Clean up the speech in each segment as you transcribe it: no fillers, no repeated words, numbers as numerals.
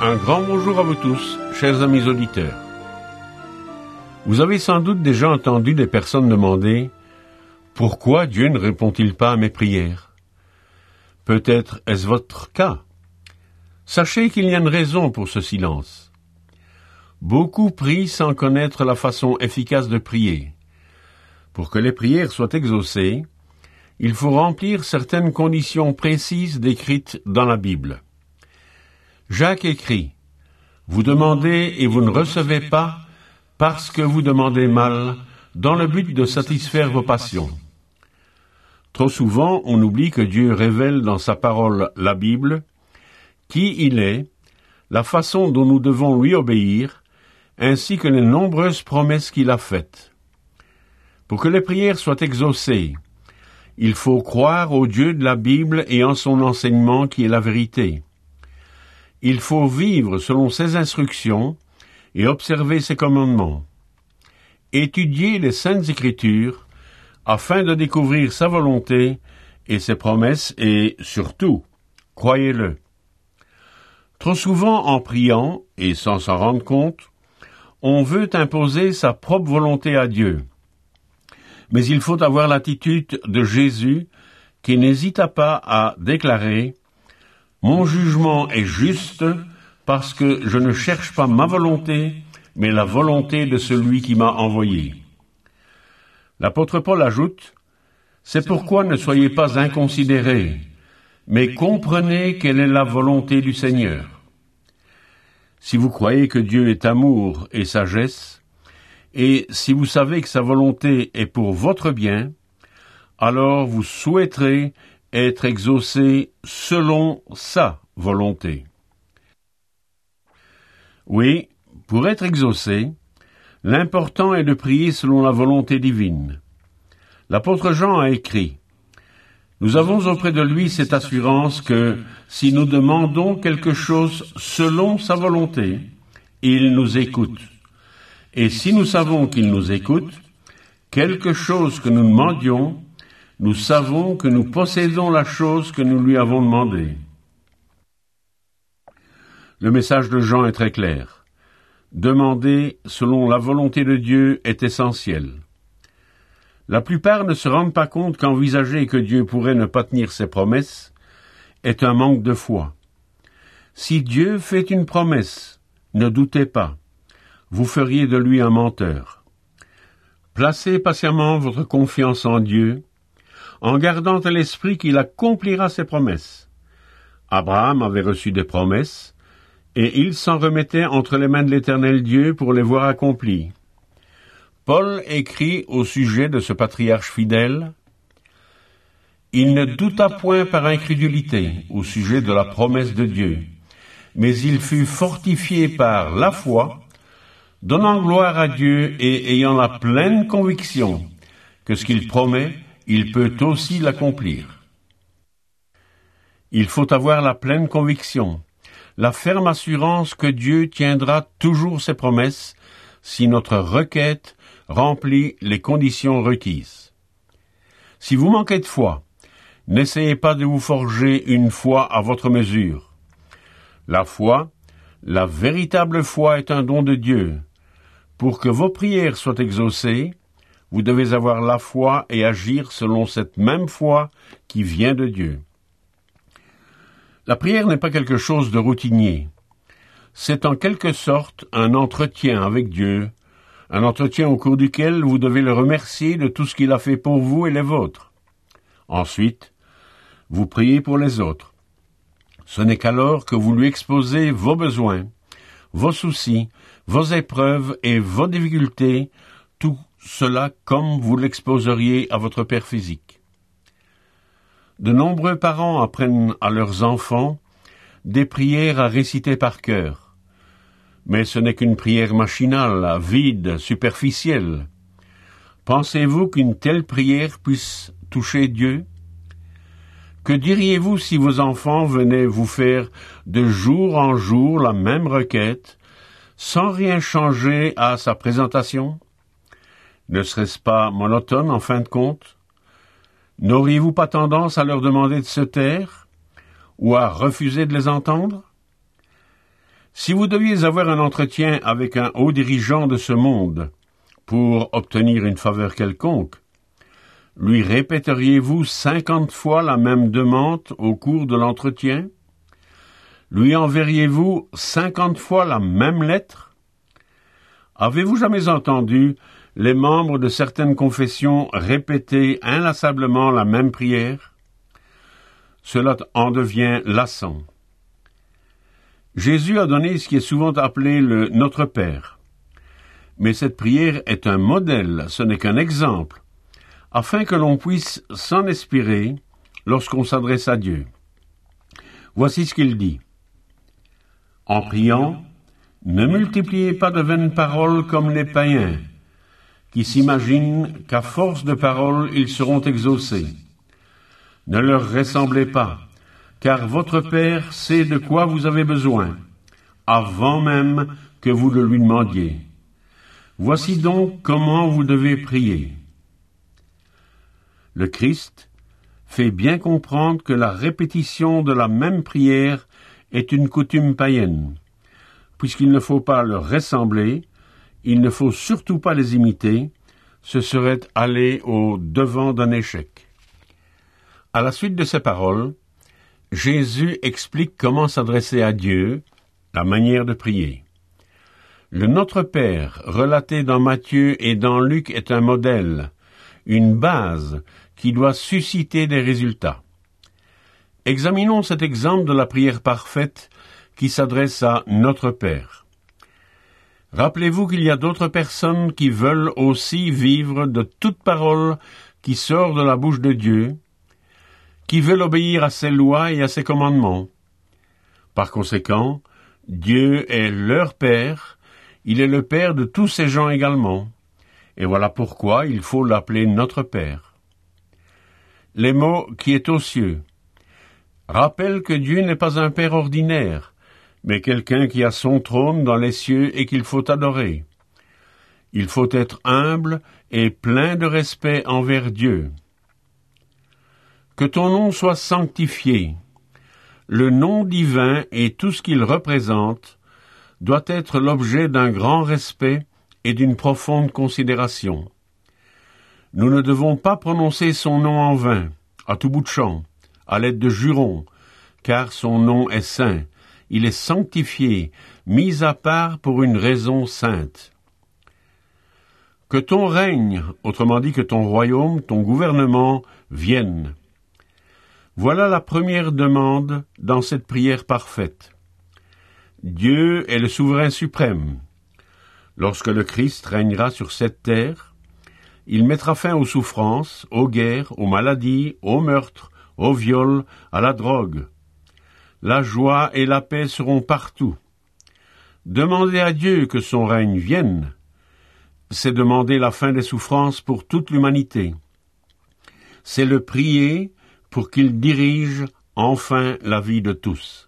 Un grand bonjour à vous tous, chers amis auditeurs. Vous avez sans doute déjà entendu des personnes demander « Pourquoi Dieu ne répond-il pas à mes prières ?» Peut-être est-ce votre cas. Sachez qu'il y a une raison pour ce silence. Beaucoup prient sans connaître la façon efficace de prier. Pour que les prières soient exaucées, il faut remplir certaines conditions précises décrites dans la Bible. Jacques écrit « Vous demandez et vous ne recevez pas parce que vous demandez mal, dans le but de satisfaire vos passions. » Trop souvent, on oublie que Dieu révèle dans sa parole, la Bible, qui il est, la façon dont nous devons lui obéir, ainsi que les nombreuses promesses qu'il a faites. Pour que les prières soient exaucées, il faut croire au Dieu de la Bible et en son enseignement qui est la vérité. Il faut vivre selon ses instructions et observer ses commandements. Étudier les Saintes Écritures afin de découvrir sa volonté et ses promesses et, surtout, croyez-le. Trop souvent, en priant, et sans s'en rendre compte, on veut imposer sa propre volonté à Dieu. Mais il faut avoir l'attitude de Jésus qui n'hésita pas à déclarer « Mon jugement est juste parce que je ne cherche pas ma volonté, mais la volonté de celui qui m'a envoyé. » L'apôtre Paul ajoute « C'est pourquoi ne soyez pas inconsidérés, mais comprenez quelle est la volonté du Seigneur. » Si vous croyez que Dieu est amour et sagesse, et si vous savez que sa volonté est pour votre bien, alors vous souhaiterez être exaucé selon sa volonté. Oui, pour être exaucé, l'important est de prier selon la volonté divine. L'apôtre Jean a écrit « Nous avons auprès de lui cette assurance que, si nous demandons quelque chose selon sa volonté, il nous écoute. Et si nous savons qu'il nous écoute, quelque chose que nous demandions, nous savons que nous possédons la chose que nous lui avons demandée. » Le message de Jean est très clair. Demander selon la volonté de Dieu est essentiel. La plupart ne se rendent pas compte qu'envisager que Dieu pourrait ne pas tenir ses promesses est un manque de foi. Si Dieu fait une promesse, ne doutez pas, vous feriez de lui un menteur. Placez patiemment votre confiance en Dieu, en gardant à l'esprit qu'il accomplira ses promesses. Abraham avait reçu des promesses, et il s'en remettait entre les mains de l'Éternel Dieu pour les voir accomplies. Paul écrit au sujet de ce patriarche fidèle « Il ne douta point par incrédulité au sujet de la promesse de Dieu, mais il fut fortifié par la foi, donnant gloire à Dieu et ayant la pleine conviction que ce qu'il promet, il peut aussi l'accomplir. » Il faut avoir la pleine conviction, la ferme assurance que Dieu tiendra toujours ses promesses si notre requête remplit les conditions requises. Si vous manquez de foi, n'essayez pas de vous forger une foi à votre mesure. La foi, la véritable foi est un don de Dieu. Pour que vos prières soient exaucées, vous devez avoir la foi et agir selon cette même foi qui vient de Dieu. La prière n'est pas quelque chose de routinier. C'est en quelque sorte un entretien avec Dieu, un entretien au cours duquel vous devez le remercier de tout ce qu'il a fait pour vous et les vôtres. Ensuite, vous priez pour les autres. Ce n'est qu'alors que vous lui exposez vos besoins, vos soucis, vos épreuves et vos difficultés, tout cela comme vous l'exposeriez à votre père physique. De nombreux parents apprennent à leurs enfants des prières à réciter par cœur. Mais ce n'est qu'une prière machinale, vide, superficielle. Pensez-vous qu'une telle prière puisse toucher Dieu? Que diriez-vous si vos enfants venaient vous faire de jour en jour la même requête, sans rien changer à sa présentation? Ne serait-ce pas monotone en fin de compte? N'auriez-vous pas tendance à leur demander de se taire ou à refuser de les entendre? Si vous deviez avoir un entretien avec un haut dirigeant de ce monde pour obtenir une faveur quelconque, lui répéteriez-vous 50 fois la même demande au cours de l'entretien? Lui enverriez-vous 50 fois la même lettre? Avez-vous jamais entendu les membres de certaines confessions répéter inlassablement la même prière? Cela en devient lassant. Jésus a donné ce qui est souvent appelé le Notre Père. Mais cette prière est un modèle, ce n'est qu'un exemple, afin que l'on puisse s'en inspirer lorsqu'on s'adresse à Dieu. Voici ce qu'il dit. En priant, ne multipliez pas de vaines paroles comme les païens, qui s'imaginent qu'à force de paroles ils seront exaucés. Ne leur ressemblez pas, car votre Père sait de quoi vous avez besoin, avant même que vous le lui demandiez. Voici donc comment vous devez prier. Le Christ fait bien comprendre que la répétition de la même prière est une coutume païenne. Puisqu'il ne faut pas leur ressembler, il ne faut surtout pas les imiter, ce serait aller au devant d'un échec. À la suite de ces paroles, Jésus explique comment s'adresser à Dieu, la manière de prier. Le Notre Père, relaté dans Matthieu et dans Luc, est un modèle, une base qui doit susciter des résultats. Examinons cet exemple de la prière parfaite qui s'adresse à Notre Père. Rappelez-vous qu'il y a d'autres personnes qui veulent aussi vivre de toute parole qui sort de la bouche de Dieu, qui veulent obéir à ses lois et à ses commandements. Par conséquent, Dieu est leur Père, il est le Père de tous ces gens également, et voilà pourquoi il faut l'appeler Notre Père. Les mots « qui est aux cieux » rappellent que Dieu n'est pas un Père ordinaire, mais quelqu'un qui a son trône dans les cieux et qu'il faut adorer. Il faut être humble et plein de respect envers Dieu. Que ton nom soit sanctifié. Le nom divin et tout ce qu'il représente doit être l'objet d'un grand respect et d'une profonde considération. Nous ne devons pas prononcer son nom en vain, à tout bout de champ, à l'aide de jurons, car son nom est saint. Il est sanctifié, mis à part pour une raison sainte. Que ton règne, autrement dit que ton royaume, ton gouvernement, vienne. Voilà la première demande dans cette prière parfaite. Dieu est le souverain suprême. Lorsque le Christ régnera sur cette terre, il mettra fin aux souffrances, aux guerres, aux maladies, aux meurtres, aux viols, à la drogue. La joie et la paix seront partout. Demander à Dieu que son règne vienne, c'est demander la fin des souffrances pour toute l'humanité. C'est le prier pour qu'il dirige enfin la vie de tous.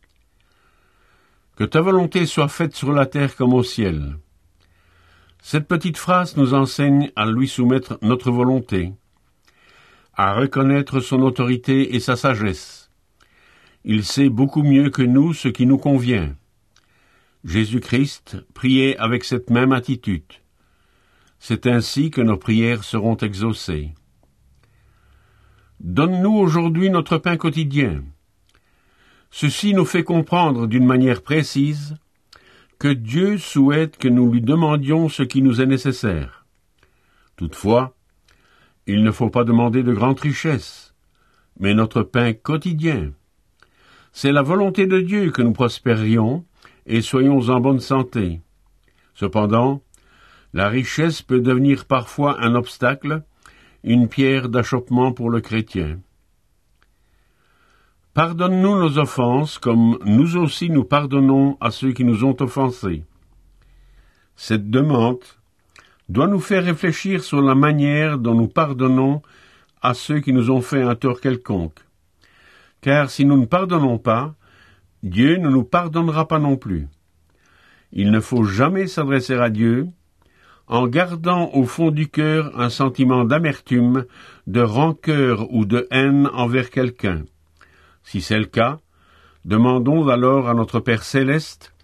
Que ta volonté soit faite sur la terre comme au ciel. Cette petite phrase nous enseigne à lui soumettre notre volonté, à reconnaître son autorité et sa sagesse. Il sait beaucoup mieux que nous ce qui nous convient. Jésus-Christ priait avec cette même attitude. C'est ainsi que nos prières seront exaucées. Donne-nous aujourd'hui notre pain quotidien. Ceci nous fait comprendre d'une manière précise que Dieu souhaite que nous lui demandions ce qui nous est nécessaire. Toutefois, il ne faut pas demander de grandes richesses, mais notre pain quotidien. C'est la volonté de Dieu que nous prospérions et soyons en bonne santé. Cependant, la richesse peut devenir parfois un obstacle, une pierre d'achoppement pour le chrétien. Pardonne-nous nos offenses, comme nous aussi nous pardonnons à ceux qui nous ont offensés. Cette demande doit nous faire réfléchir sur la manière dont nous pardonnons à ceux qui nous ont fait un tort quelconque. Car si nous ne pardonnons pas, Dieu ne nous pardonnera pas non plus. Il ne faut jamais s'adresser à Dieu en gardant au fond du cœur un sentiment d'amertume, de rancœur ou de haine envers quelqu'un. Si c'est le cas, demandons alors à notre Père céleste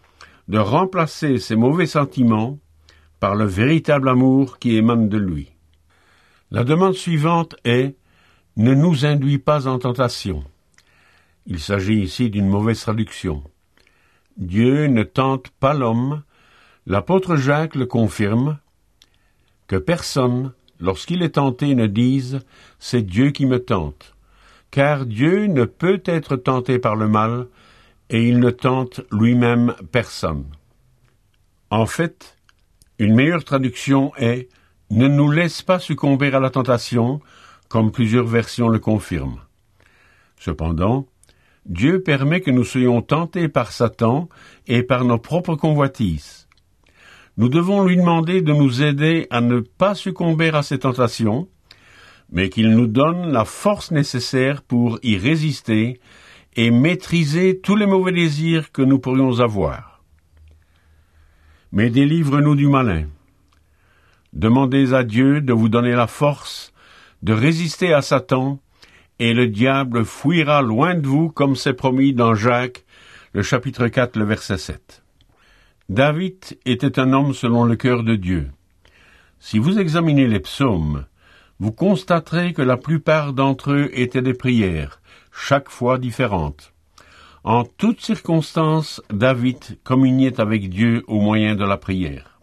de remplacer ses mauvais sentiments par le véritable amour qui émane de lui. La demande suivante est « Ne nous induis pas en tentation ». Il s'agit ici d'une mauvaise traduction. Dieu ne tente pas l'homme. L'apôtre Jacques le confirme, que personne, lorsqu'il est tenté, ne dise « C'est Dieu qui me tente », car Dieu ne peut être tenté par le mal, et il ne tente lui-même personne. En fait, une meilleure traduction est « Ne nous laisse pas succomber à la tentation », comme plusieurs versions le confirment. Cependant, Dieu permet que nous soyons tentés par Satan et par nos propres convoitises. Nous devons lui demander de nous aider à ne pas succomber à ces tentations, mais qu'il nous donne la force nécessaire pour y résister et maîtriser tous les mauvais désirs que nous pourrions avoir. Mais délivre-nous du malin. Demandez à Dieu de vous donner la force de résister à Satan, et le diable fuira loin de vous, comme c'est promis dans Jacques, le chapitre 4, le verset 7. David était un homme selon le cœur de Dieu. Si vous examinez les psaumes, vous constaterez que la plupart d'entre eux étaient des prières, chaque fois différentes. En toutes circonstances, David communiait avec Dieu au moyen de la prière.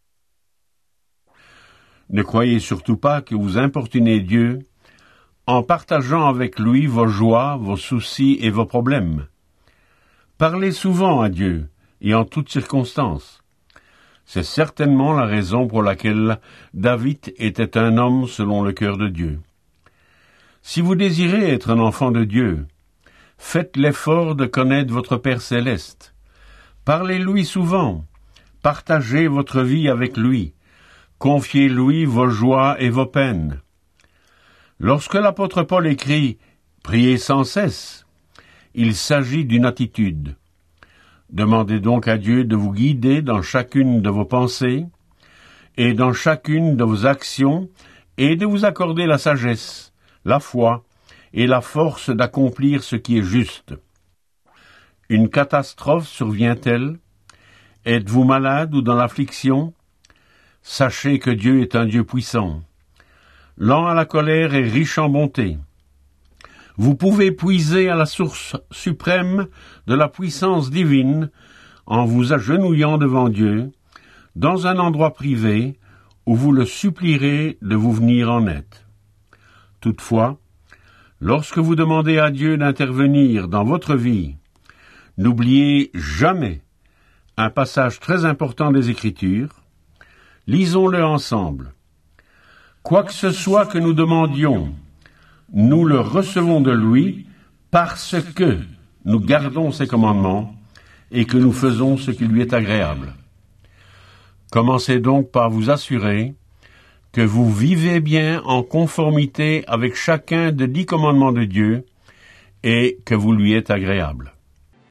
Ne croyez surtout pas que vous importunez Dieu en partageant avec lui vos joies, vos soucis et vos problèmes. Parlez souvent à Dieu, et en toutes circonstances. C'est certainement la raison pour laquelle David était un homme selon le cœur de Dieu. Si vous désirez être un enfant de Dieu, faites l'effort de connaître votre Père céleste. Parlez-lui souvent, partagez votre vie avec lui, confiez-lui vos joies et vos peines. Lorsque l'apôtre Paul écrit « Priez sans cesse », il s'agit d'une attitude. Demandez donc à Dieu de vous guider dans chacune de vos pensées et dans chacune de vos actions et de vous accorder la sagesse, la foi et la force d'accomplir ce qui est juste. Une catastrophe survient-elle? Êtes-vous malade ou dans l'affliction? Sachez que Dieu est un Dieu puissant. Lent à la colère et riche en bonté. Vous pouvez puiser à la source suprême de la puissance divine en vous agenouillant devant Dieu, dans un endroit privé où vous le supplierez de vous venir en aide. Toutefois, lorsque vous demandez à Dieu d'intervenir dans votre vie, n'oubliez jamais un passage très important des Écritures. Lisons-le ensemble. Quoi que ce soit que nous demandions, nous le recevons de lui parce que nous gardons ses commandements et que nous faisons ce qui lui est agréable. Commencez donc par vous assurer que vous vivez bien en conformité avec chacun des 10 commandements de Dieu et que vous lui êtes agréable.